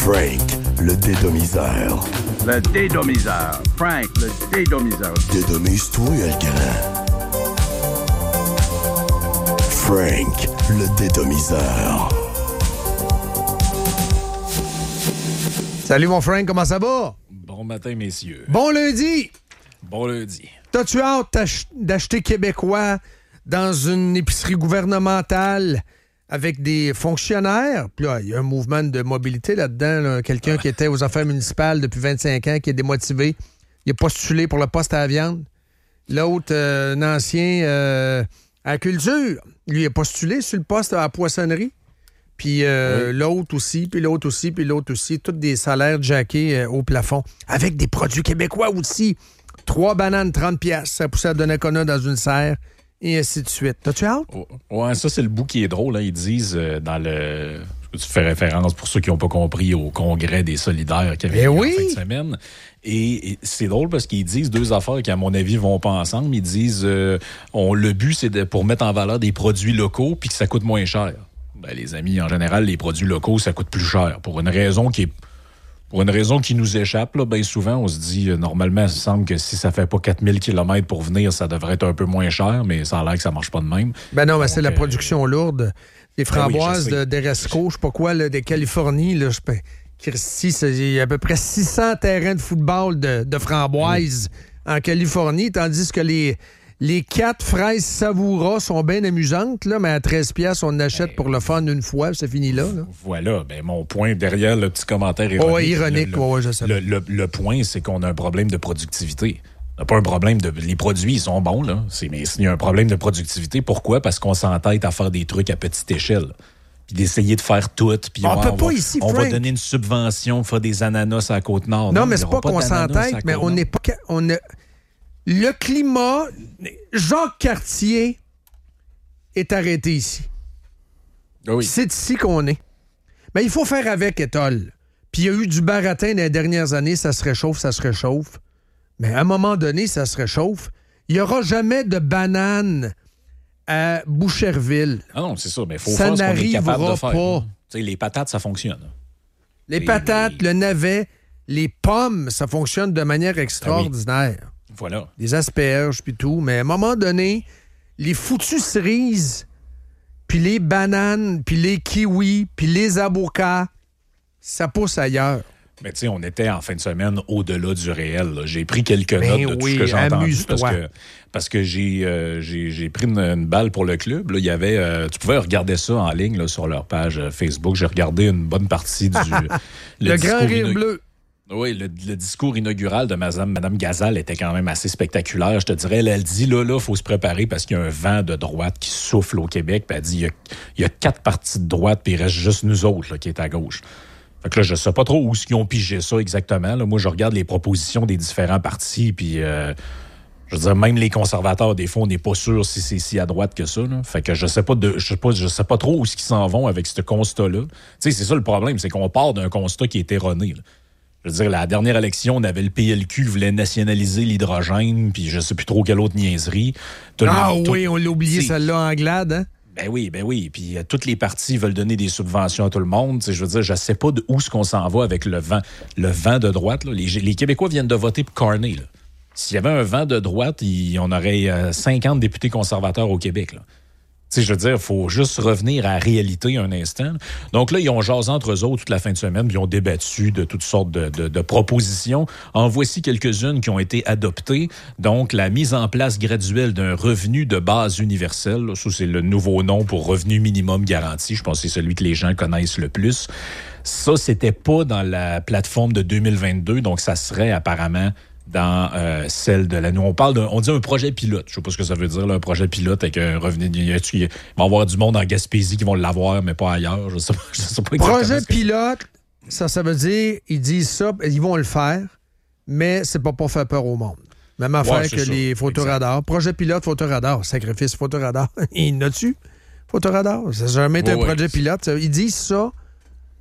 Frank, le dédomiseur. Le dédomiseur. Frank, le dédomiseur. Dédomise-toi, le grand. Frank, le dédomiseur. Salut mon Frank, comment ça va? Bon matin, messieurs. Bon lundi! Bon lundi. T'as-tu hâte d'acheter québécois dans une épicerie gouvernementale avec des fonctionnaires? Puis là, il y a un mouvement de mobilité là-dedans. Là. Quelqu'un qui était aux affaires municipales depuis 25 ans, qui est démotivé. Il a postulé pour le poste à la viande. L'autre, un ancien à la culture, lui a postulé sur le poste à la poissonnerie. Puis l'autre aussi, puis l'autre aussi, puis l'autre aussi. Tous des salaires jackés au plafond. Avec des produits québécois aussi. 3 bananes, 30$. Ça poussait à Donnacona dans une serre. Et ainsi de suite. T'as-tu hâte? Ouais, ça, c'est le bout qui est drôle. Hein. Ils disent dans le... Tu fais référence, pour ceux qui n'ont pas compris, au congrès des solidaires qu'il y avait en fin de semaine. Et c'est drôle parce qu'ils disent deux affaires qui, à mon avis, vont pas ensemble. Ils disent le but, c'est pour mettre en valeur des produits locaux puis que ça coûte moins cher. Ben, les amis, en général, les produits locaux, ça coûte plus cher. Pour une raison qui nous échappe, là, bien souvent, on se dit, normalement, il semble que si ça fait pas 4000 km pour venir, ça devrait être un peu moins cher, mais ça a l'air que ça marche pas de même. Ben non, mais c'est la production lourde. Les framboises d'Eresco, je sais pas quoi, là, de Californie, là, il y a à peu près 600 terrains de football de framboises en Californie, tandis que les 4 fraises Savoura sont bien amusantes, là, mais à 13$, on achète pour le fun une fois, c'est fini là. Voilà, ben mon point derrière le petit commentaire ironique. Oui, ironique, je sais. Le point, c'est qu'on a un problème de productivité. On n'a pas un problème de... Les produits, ils sont bons, là. Mais s'il y a un problème de productivité, pourquoi? Parce qu'on s'entête à faire des trucs à petite échelle. Puis d'essayer de faire tout. Puis on va donner une subvention pour faire des ananas à la Côte-Nord. Non, mais c'est pas qu'on s'entête, mais on n'est pas... Le climat... Jacques Cartier est arrêté ici. Oui. C'est ici qu'on est. Mais il faut faire avec, Étole. Puis il y a eu du baratin dans les dernières années, ça se réchauffe. Mais à un moment donné, ça se réchauffe. Il n'y aura jamais de bananes à Boucherville. Ah non, c'est ça. Mais il faut faire ce qu'on est capable de faire. Pas. Les patates, ça fonctionne. Les patates, le navet, les pommes, ça fonctionne de manière extraordinaire. Ah oui. Voilà. Les asperges, puis tout. Mais à un moment donné, les foutues cerises, puis les bananes, puis les kiwis, puis les avocats, ça pousse ailleurs. Mais tu sais, on était en fin de semaine au-delà du réel. Là. J'ai pris quelques notes de tout ce que j'ai entendu parce que j'ai pris une balle pour le club. Là, il y avait, tu pouvais regarder ça en ligne là, sur leur page Facebook. J'ai regardé une bonne partie du... le grand rire bleu. Oui, le discours inaugural de Mme Gazal était quand même assez spectaculaire. Je te dirais, elle dit, là, faut se préparer parce qu'il y a un vent de droite qui souffle au Québec. Puis elle dit, il y a 4 partis de droite, puis il reste juste nous autres là, qui est à gauche. Fait que là, je sais pas trop où ils ont pigé ça exactement. Là, moi, je regarde les propositions des différents partis, puis je veux dire, même les conservateurs, des fois, on n'est pas sûr si c'est si à droite que ça. Là. Fait que je sais pas trop où ils s'en vont avec ce constat-là. Tu sais, c'est ça le problème, c'est qu'on part d'un constat qui est erroné. Là. Je veux dire, la dernière élection, on avait le PLQ qui voulait nationaliser l'hydrogène, puis je sais plus trop quelle autre niaiserie. Oui, on l'a oublié celle-là en glade, hein? Ben oui. Puis toutes les partis veulent donner des subventions à tout le monde. T'sais, je veux dire, je sais pas où est-ce qu'on s'en va avec le vent de droite. Là. Les Québécois viennent de voter pour Carney. Là. S'il y avait un vent de droite, on aurait 50 députés conservateurs au Québec. Là. Je veux dire, il faut juste revenir à la réalité un instant. Donc là, ils ont jasé entre eux autres toute la fin de semaine, puis ils ont débattu de toutes sortes de propositions. En voici quelques-unes qui ont été adoptées. Donc, la mise en place graduelle d'un revenu de base universel. Là, ça, c'est le nouveau nom pour revenu minimum garanti. Je pense que c'est celui que les gens connaissent le plus. Ça, c'était pas dans la plateforme de 2022, donc ça serait apparemment dans celle de l'année. On dit un projet pilote. Je sais pas ce que ça veut dire, là, un projet pilote avec un revenu. Il va y avoir du monde en Gaspésie qui vont l'avoir, mais pas ailleurs. Je sais pas projet pilote, ça veut dire, ils disent ça, ils vont le faire, mais c'est pas pour faire peur au monde. Même affaire que les photoradars. Projet pilote, photoradar. Sacrifice photoradar. Il y en a-tu? Photoradar. Ça n'a jamais été un projet pilote. Ils disent ça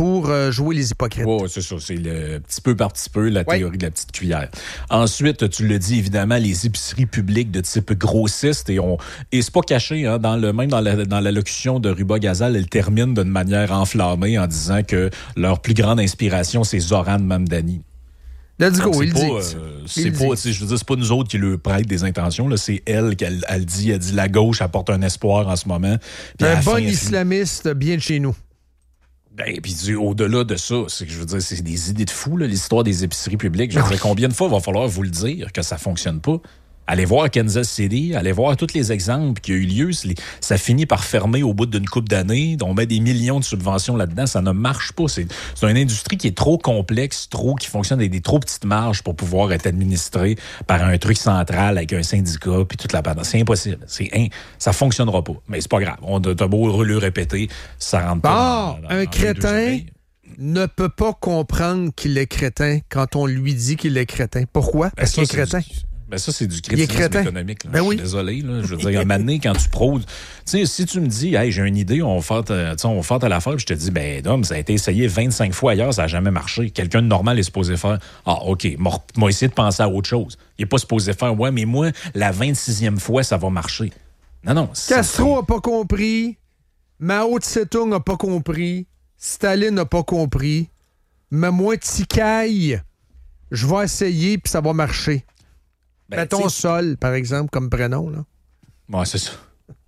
pour jouer les hypocrites. Oui, c'est ça. C'est le petit peu par petit peu, la théorie de la petite cuillère. Ensuite, tu le dis, évidemment, les épiceries publiques de type grossiste. Et c'est pas caché, hein, même dans l'allocution de Ruba Gazal, elle termine d'une manière enflammée en disant que leur plus grande inspiration, c'est Zoran Mamdani. Let's go, je veux dire, c'est pas nous autres qui lui prêtent des intentions, là, c'est elle qu'elle dit la gauche apporte un espoir en ce moment. Un bon islamiste bien de chez nous. Ben, puis au-delà de ça, c'est que je veux dire, c'est des idées de fou, là, l'histoire des épiceries publiques. Je veux dire, combien de fois va falloir vous le dire que ça fonctionne pas? Allez voir Kansas City, allez voir tous les exemples qui ont eu lieu. Ça finit par fermer au bout d'une couple d'années. On met des millions de subventions là-dedans. Ça ne marche pas. C'est une industrie qui est trop complexe, qui fonctionne avec des trop petites marges pour pouvoir être administrée par un truc central avec un syndicat puis toute la panne. C'est impossible. Ça fonctionnera pas. Mais c'est pas grave. T'as beau le répéter, ça rentre pas. Un crétin ne peut pas comprendre qu'il est crétin quand on lui dit qu'il est crétin. Pourquoi? Parce qu'il est crétin. Ben ça, c'est du criticisme économique. Là. Ben oui. Je suis désolé. Là. Je veux dire, à un moment donné, quand tu prônes... Tu sais, si tu me dis, hey, j'ai une idée, on va faire telle affaire, puis je te dis, ben, Dom, ça a été essayé 25 fois ailleurs, ça n'a jamais marché. Quelqu'un de normal est supposé faire, OK, m'a essayé de penser à autre chose. Il n'est pas supposé faire, ouais, mais moi, la 26e fois, ça va marcher. Non. Castro n'a pas compris. Mao Tse-tung n'a pas compris. Staline n'a pas compris. Mais moi, Tikaï, je vais essayer, puis ça va marcher. Mettons Sol, par exemple, comme prénom. Là. Ouais, c'est ça.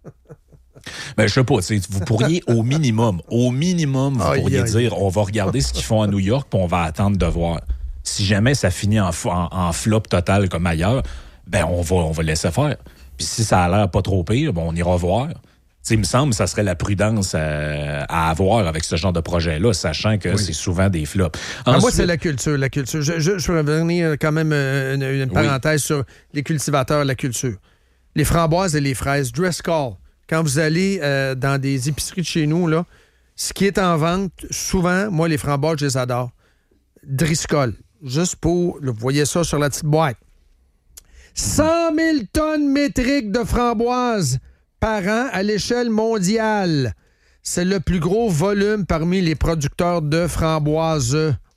Ben, je sais pas, vous pourriez au minimum, vous pourriez dire, on va regarder ce qu'ils font à New York, puis on va attendre de voir. Si jamais ça finit en flop total comme ailleurs, ben on va laisser faire. Puis si ça a l'air pas trop pire, ben on ira voir. Il me semble que ça serait la prudence à avoir avec ce genre de projet-là, sachant que c'est souvent des flops. Ensuite, moi, c'est la culture. Je vais revenir quand même une parenthèse sur les cultivateurs, la culture. Les framboises et les fraises, dress call. Quand vous allez dans des épiceries de chez nous, là, ce qui est en vente, souvent, moi, les framboises, je les adore. Driscoll. Juste pour... Là, vous voyez ça sur la petite boîte. 100 000 tonnes métriques de framboises par an à l'échelle mondiale. C'est le plus gros volume parmi les producteurs de framboises.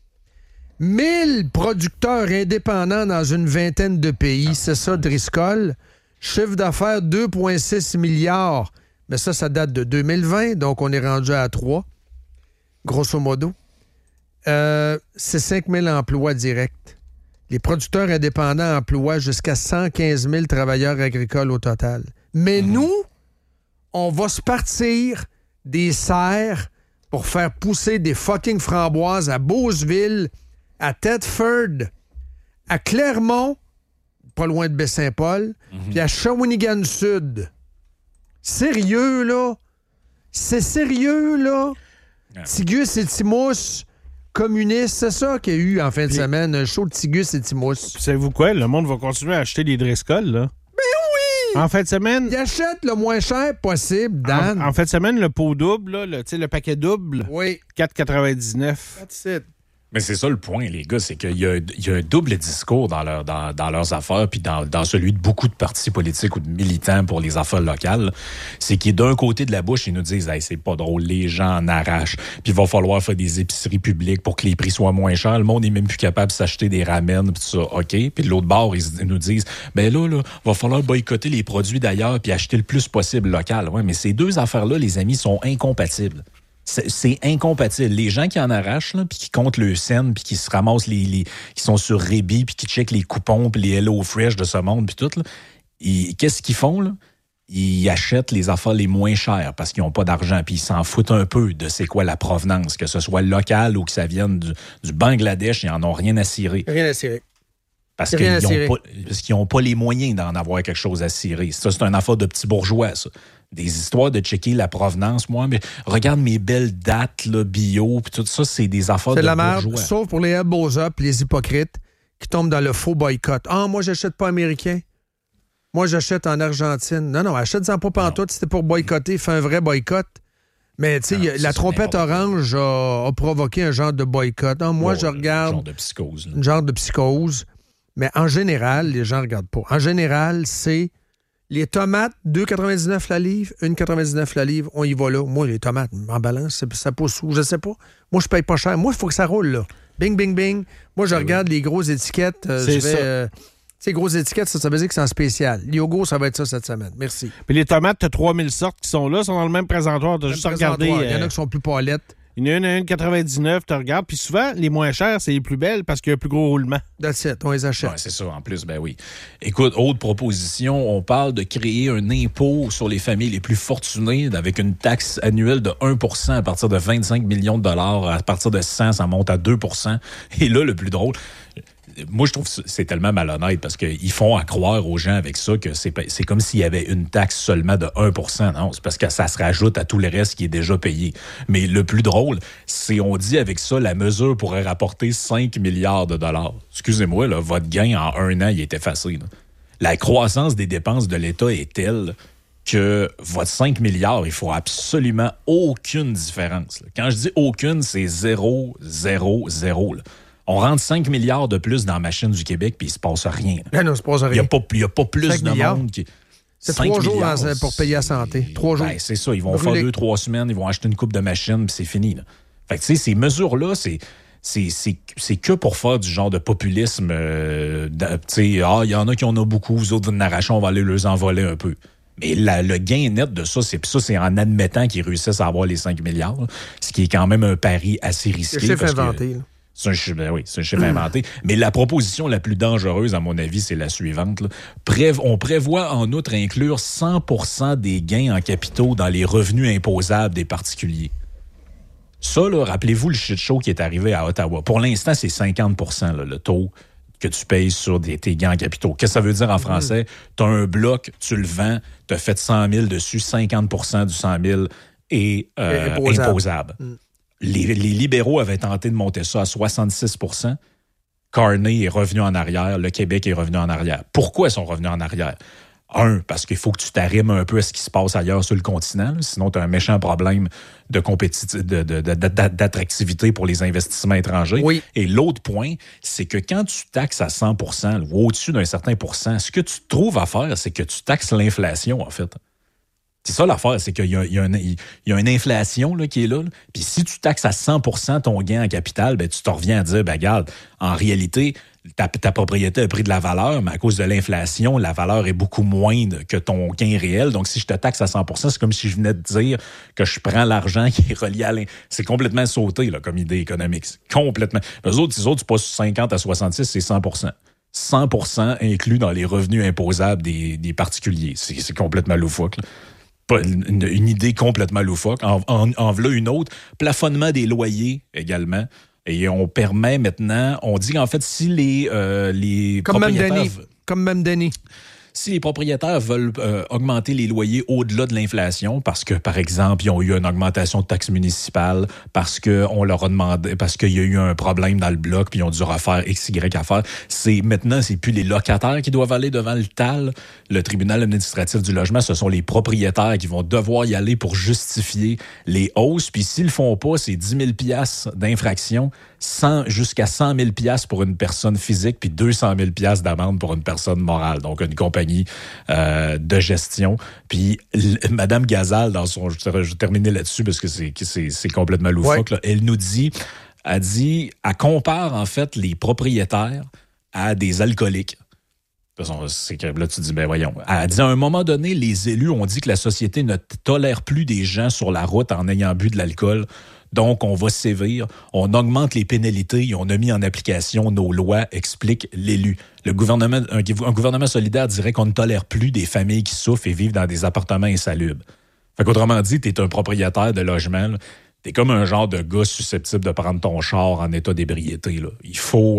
1000 producteurs indépendants dans une vingtaine de pays. C'est ça, Driscoll. Chiffre d'affaires 2,6 milliards. Mais ça date de 2020, donc on est rendu à 3, grosso modo. C'est 5 000 emplois directs. Les producteurs indépendants emploient jusqu'à 115 000 travailleurs agricoles au total. Mais nous, on va se partir des serres pour faire pousser des fucking framboises à Beauceville, à Thetford, à Clermont, pas loin de Baie-Saint-Paul, puis à Shawinigan-Sud. Sérieux, là? C'est sérieux, là? Tigus et Timous, communistes, c'est ça qu'il y a eu en fin de semaine, un show de Tigus et Timous. Savez-vous quoi? Le monde va continuer à acheter des Driscoll, là. En fin de semaine... Il achète le moins cher possible, Dan. En fin de semaine, le pot double, là, le paquet double, 4,99. That's it. Mais c'est ça le point, les gars, c'est qu'il y a un double discours dans leurs affaires, puis dans celui de beaucoup de partis politiques ou de militants pour les affaires locales. C'est qu'ils, d'un côté de la bouche, ils nous disent hey, c'est pas drôle, les gens en arrachent, puis il va falloir faire des épiceries publiques pour que les prix soient moins chers. Le monde est même plus capable de s'acheter des ramen, puis tout ça, OK. Puis de l'autre bord, ils nous disent ben là, va falloir boycotter les produits d'ailleurs puis acheter le plus possible local. Ouais, mais ces deux affaires-là, les amis, sont incompatibles. C'est incompatible. Les gens qui en arrachent, là, puis qui comptent le scène, puis qui se ramassent qui sont sur Rebi, puis qui checkent les coupons, puis les Hello Fresh de ce monde, puis tout, là, qu'est-ce qu'ils font, là? Ils achètent les affaires les moins chères parce qu'ils n'ont pas d'argent, puis ils s'en foutent un peu de c'est quoi la provenance, que ce soit local ou que ça vienne du Bangladesh, ils n'en ont rien à cirer. Rien à cirer. Parce qu'ils n'ont pas les moyens d'en avoir quelque chose à cirer. Ça, c'est une affaire de petits bourgeois, ça. Des histoires de checker la provenance. Moi, mais regarde mes belles dates là, bio, puis tout ça, c'est des affaires de bourgeois. C'est de la merde, sauf pour les Helboza puis les hypocrites qui tombent dans le faux boycott. Ah, moi, j'achète pas américain. Moi, j'achète en Argentine. Non, achète-en pas pantoute. Si c'était pour boycotter, fais un vrai boycott. Mais, tu sais, la trompette orange a provoqué un genre de boycott. Ah, moi, je regarde... Un genre de psychose. Un genre de psychose. Mais en général, les gens ne regardent pas. En général, c'est Les tomates, 2,99 la livre, 1,99 la livre, on y va là. Moi, les tomates, en balance, ça pousse où? Je sais pas. Moi, je paye pas cher. Moi, il faut que ça roule, là. Bing, bing, bing. Moi, je regarde les grosses étiquettes. C'est ça. Ces grosses étiquettes, ça veut dire que c'est en spécial. Yogo, ça va être ça cette semaine. Merci. Puis les tomates, tu as 3000 sortes qui sont là, sont dans le même présentoir. Tu as juste à regarder. Il y en a qui sont plus palettes. Il y en a une 1,99, tu regardes. Puis souvent, les moins chères, c'est les plus belles parce qu'il y a un plus gros roulement. That's it, on les achète. Ouais, c'est ça, en plus, ben oui. Écoute, autre proposition, on parle de créer un impôt sur les familles les plus fortunées avec une taxe annuelle de 1% à partir de 25 millions de dollars. À partir de 100, ça monte à 2%. Et là, le plus drôle... Moi, je trouve que c'est tellement malhonnête parce qu'ils font à croire aux gens avec ça que c'est comme s'il y avait une taxe seulement de 1%. Non, c'est parce que ça se rajoute à tout le reste qui est déjà payé. Mais le plus drôle, c'est on dit avec ça, la mesure pourrait rapporter 5 milliards de dollars. Excusez-moi, là, votre gain en un an, il est effacé. Là. La croissance des dépenses de l'État est telle que votre 5 milliards, il faut absolument aucune différence. Là. Quand je dis aucune, c'est 0, 0, 0. Là. On rentre 5 milliards de plus dans la machine du Québec, puis il se passe rien. Non, il se passe rien. Il n'y a pas plus de monde qui... C'est 3 jours pour payer la santé. 3 jours. Ben, c'est ça. Ils vont faire 2-3 semaines, ils vont acheter une coupe de machines, puis c'est fini. Là. Fait que, tu sais, ces mesures-là, c'est que pour faire du genre de populisme. Tu sais, il y en a qui en ont beaucoup, vous autres, vous en arrachez, on va aller les envoler un peu. Mais le gain net de ça, c'est en admettant qu'ils réussissent à avoir les 5 milliards, là, ce qui est quand même un pari assez risqué. C'est le chiffre inventé, là. C'est un chiffre inventé. Mais la proposition la plus dangereuse, à mon avis, c'est la suivante. Là. On prévoit en outre inclure 100% des gains en capitaux dans les revenus imposables des particuliers. Ça, là, rappelez-vous le shit show qui est arrivé à Ottawa. Pour l'instant, c'est 50% là, le taux que tu payes sur tes gains en capitaux. Qu'est-ce que ça veut dire en français? Tu as un bloc, tu le vends, tu as fait 100 000 dessus, 50% du 100 000 est imposable. Les libéraux avaient tenté de monter ça à 66%. Carney est revenu en arrière. Le Québec est revenu en arrière. Pourquoi ils sont revenus en arrière? Parce qu'il faut que tu t'arrimes un peu à ce qui se passe ailleurs sur le continent. Là. Sinon, tu as un méchant problème d'attractivité pour les investissements étrangers. Oui. Et l'autre point, c'est que quand tu taxes à 100% ou au-dessus d'un certain pourcent, ce que tu trouves à faire, c'est que tu taxes l'inflation, en fait. C'est ça l'affaire, c'est qu'il y a une inflation là, qui est là. Puis si tu taxes à 100% ton gain en capital, ben, tu te reviens à dire, ben, regarde, en réalité, ta propriété a pris de la valeur, mais à cause de l'inflation, la valeur est beaucoup moindre que ton gain réel. Donc, si je te taxe à 100%, c'est comme si je venais de dire que je prends l'argent qui est relié à c'est complètement sauté là, comme idée économique. Complètement. Les autres, tu passes 50 à 66, c'est 100%. 100% inclus dans les revenus imposables des particuliers. C'est complètement loufoque, là. Une idée complètement loufoque. En voilà une autre. Plafonnement des loyers également. Et on permet maintenant, on dit qu'en fait, si les propriétaires... Comme même Denis. Si les propriétaires veulent augmenter les loyers au-delà de l'inflation, parce que, par exemple, ils ont eu une augmentation de taxes municipales, parce qu'on leur a demandé, parce qu'il y a eu un problème dans le bloc, puis ils ont dû refaire X, Y affaires, maintenant, c'est plus les locataires qui doivent aller devant le TAL, le tribunal administratif du logement, ce sont les propriétaires qui vont devoir y aller pour justifier les hausses. Puis s'ils le font pas, c'est 10 000 $ d'infraction, jusqu'à 100 000 $ pour une personne physique, puis 200 000 $ d'amende pour une personne morale, donc une compagnie de gestion. Puis Mme Gazal, dans son... Je vais terminer là-dessus parce que c'est complètement loufoque. Ouais. Elle compare en fait les propriétaires à des alcooliques. C'est que là, tu dis, ben voyons. Elle dit, à un moment donné, les élus ont dit que la société ne tolère plus des gens sur la route en ayant bu de l'alcool. Donc, on va sévir, on augmente les pénalités et on a mis en application nos lois, explique l'élu. Un gouvernement solidaire dirait qu'on ne tolère plus des familles qui souffrent et vivent dans des appartements insalubres. Fait qu'autrement dit, tu es un propriétaire de logement, tu es comme un genre de gars susceptible de prendre ton char en état d'ébriété. Là. Il faut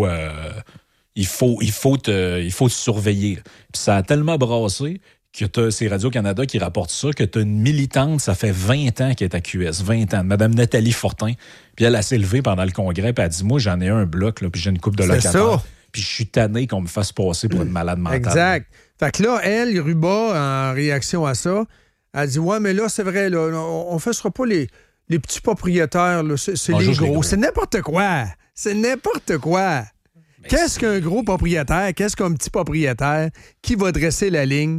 te surveiller. Puis ça a tellement brassé que c'est Radio-Canada qui rapporte ça, que tu as une militante, ça fait 20 ans qu'elle est à QS, 20 ans, Mme Nathalie Fortin, puis elle s'est levée pendant le congrès, puis elle a dit, moi, j'en ai un bloc, là, puis j'ai une couple de locataires, puis je suis tanné qu'on me fasse passer pour une malade mentale. Exact. Fait que là, elle, Ruba, en réaction à ça, elle dit, ouais, mais là, c'est vrai, là, on ne fera pas les petits propriétaires, là, c'est les gros. C'est n'importe quoi. C'est n'importe quoi. Qu'est-ce qu'un gros propriétaire? Qu'est-ce qu'un petit propriétaire qui va dresser la ligne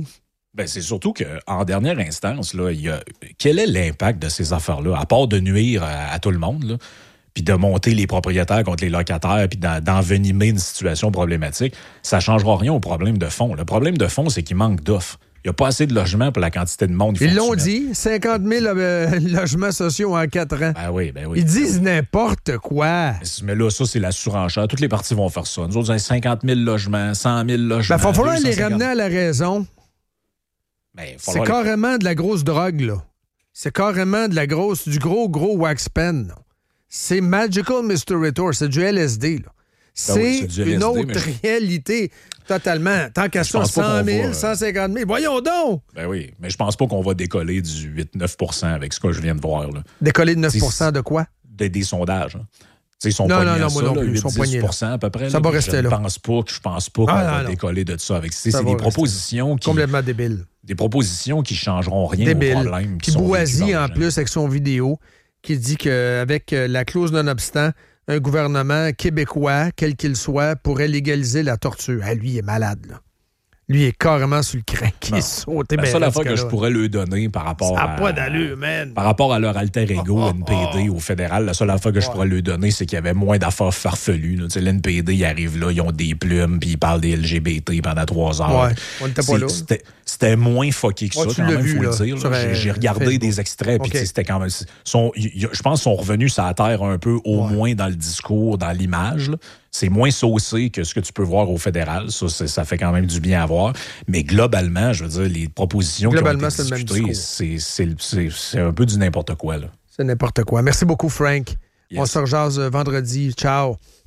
Ben, c'est surtout qu'en dernière instance, là, quel est l'impact de ces affaires-là, à part de nuire à tout le monde, là, puis de monter les propriétaires contre les locataires, puis d'envenimer une situation problématique, ça ne changera rien au problème de fond. Le problème de fond, c'est qu'il manque d'offres. Il n'y a pas assez de logements pour la quantité de monde. Ils l'ont dit, 50 000 logements sociaux en 4 ans. Ben oui. Ils disent n'importe quoi. Mais là, ça, c'est la surenchère. Toutes les parties vont faire ça. Nous autres, on a 50 000 logements, 100 000 logements. Il va falloir les 250... ramener à la raison. Ben, c'est carrément de la grosse drogue, là. C'est carrément du gros wax pen, là. C'est Magical Mystery Tour, c'est du LSD, là. C'est une autre réalité, totalement. Tant qu'à ça, 100 000, 150 000, voyons donc! Ben oui, mais je pense pas qu'on va décoller du 8-9 avec ce que je viens de voir. Là. Décoller de 9 de quoi? Des sondages. Hein. Ils sont non, pognés à moi non plus, ils sont pognés 10 à peu près. Ça va rester là. Je pense pas qu'on va décoller de ça avec. C'est des propositions qui... Complètement débiles. Des propositions qui changeront rien débile. Au problème. Qui boisit en plus avec son vidéo, qui dit qu'avec la clause nonobstant, un gouvernement québécois, quel qu'il soit, pourrait légaliser la torture. Ah, lui, il est malade, là. Lui, il est carrément sur le crack. Il est sauté. La seule affaire que je pourrais lui donner par rapport ça n'a pas d'allure, man. Par rapport à leur alter ego, NPD, au fédéral, la seule affaire que je pourrais lui donner, c'est qu'il y avait moins d'affaires farfelues. L'NPD, ils arrivent là, ils ont des plumes, puis ils parlent des LGBT pendant 3 heures. Ouais, on n'était pas là. C'était moins fucké que ça, quand même, il faut le dire. J'ai regardé Facebook. des extraits, puis c'était quand même... je pense qu'ils sont revenus sur la terre un peu, au moins dans le discours, dans l'image. Là. C'est moins saucé que ce que tu peux voir au fédéral. Ça fait quand même du bien à voir. Mais globalement, je veux dire, les propositions qui ont été discutées, c'est un peu du n'importe quoi. Là. C'est n'importe quoi. Merci beaucoup, Frank. Yes. On se rejase vendredi. Ciao.